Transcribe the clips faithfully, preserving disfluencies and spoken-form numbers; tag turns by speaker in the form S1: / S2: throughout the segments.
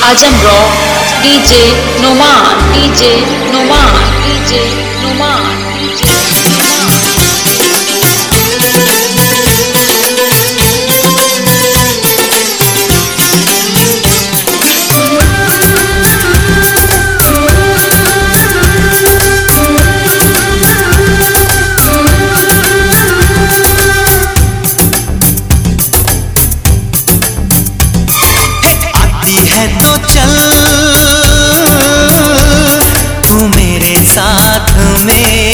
S1: आजम rock DJ Numan DJ Numan DJ Numan DJ
S2: है तो चल तू मेरे साथ में,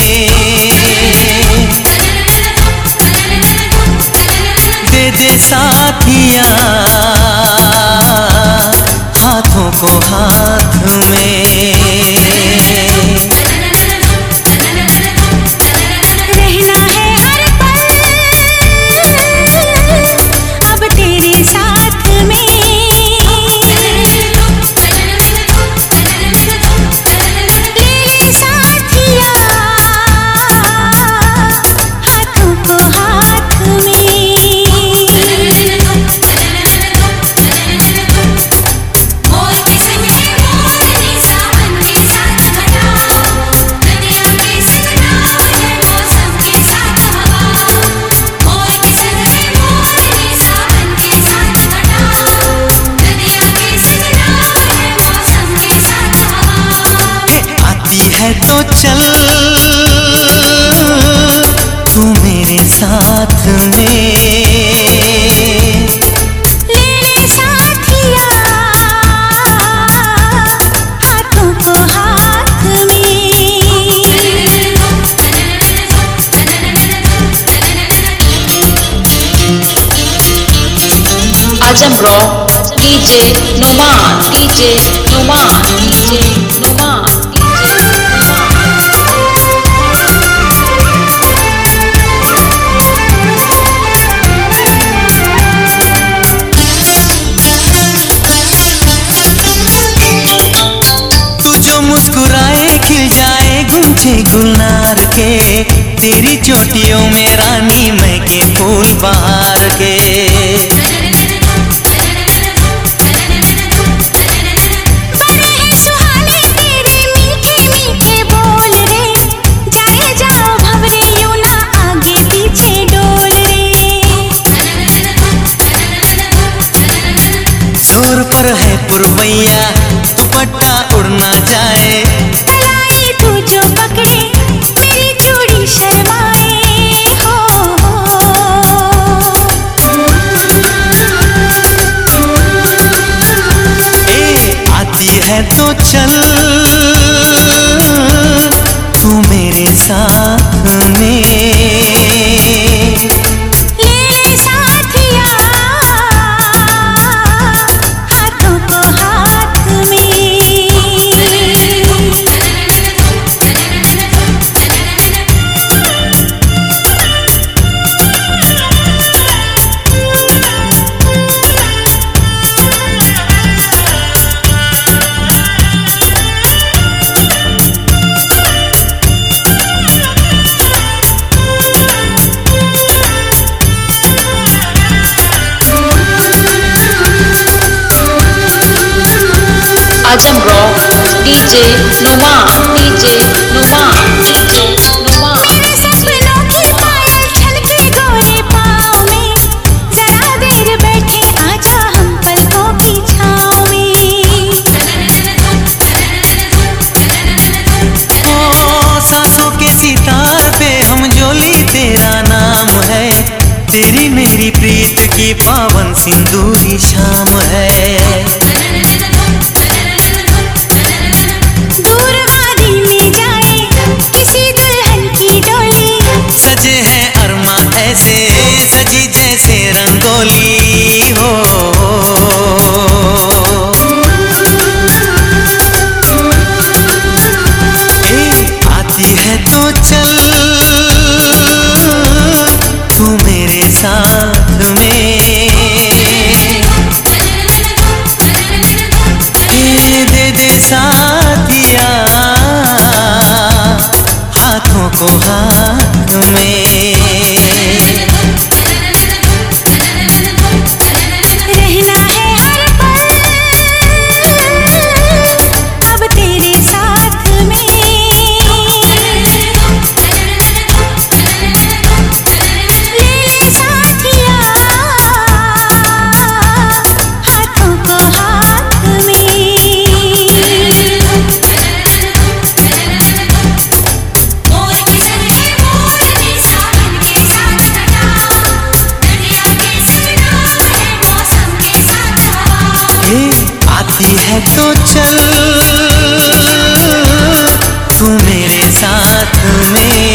S2: दे दे साथिया हाथों को हाथ में। है तो चल तू मेरे साथ में,
S3: ले ले साथिया हाथों को हाथ में।
S1: Azam rock DJ Numan DJ Numan DJ Numan
S2: मुस्कुराए खिल जाए गुंजे गुलनार के, तेरी चोटियों में रानी मैं के फूल बहार के।
S3: बड़े हैं सुहाने तेरे मीठे मीठे बोल रे, जाए जाओ भंवरे यूं ना आगे पीछे डोल रे।
S2: छोर पर है पुरवैया दुपट्टा उड़ना जाए,
S3: कलाई तू जो पकड़े मेरी चूड़ी शर्माए हो।
S2: ए आती है तो चल तू मेरे साथ में,
S1: Azam rock DJ Numan DJ Numan DJ Numan.
S3: मेरे सपनों की पायल छलके गोरे पाँव में, जरा देर बैठे आजा हम पलकों की छाँव में।
S2: ओ सांसों के सितार पे हम जोली तेरा नाम है, तेरी मेरी प्रीत की पावन सिंदूरी शाम है।
S3: दूर वादी में जाए किसी दुल्हन की डोली,
S2: सजे हैं अरमा ऐसे सजी जैसे रंगोली हो। ए आती है तो चल तू मेरे साथ में, आती है तो चल तू मेरे साथ में,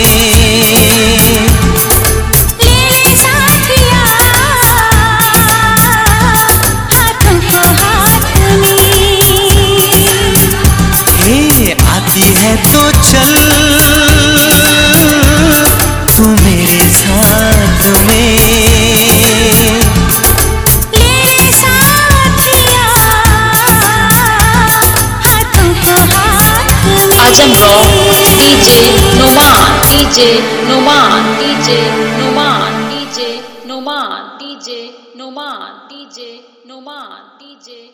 S3: ले ले साथिया हाथों को हाथ में।
S2: हे आती है तो चल तू मेरे साथ में,
S3: ले ले साथिया हाथों को हाथ में।
S1: Azam rock DJ Numan DJ Numan DJ Numan DJ Numan DJ Numan DJ Numan DJ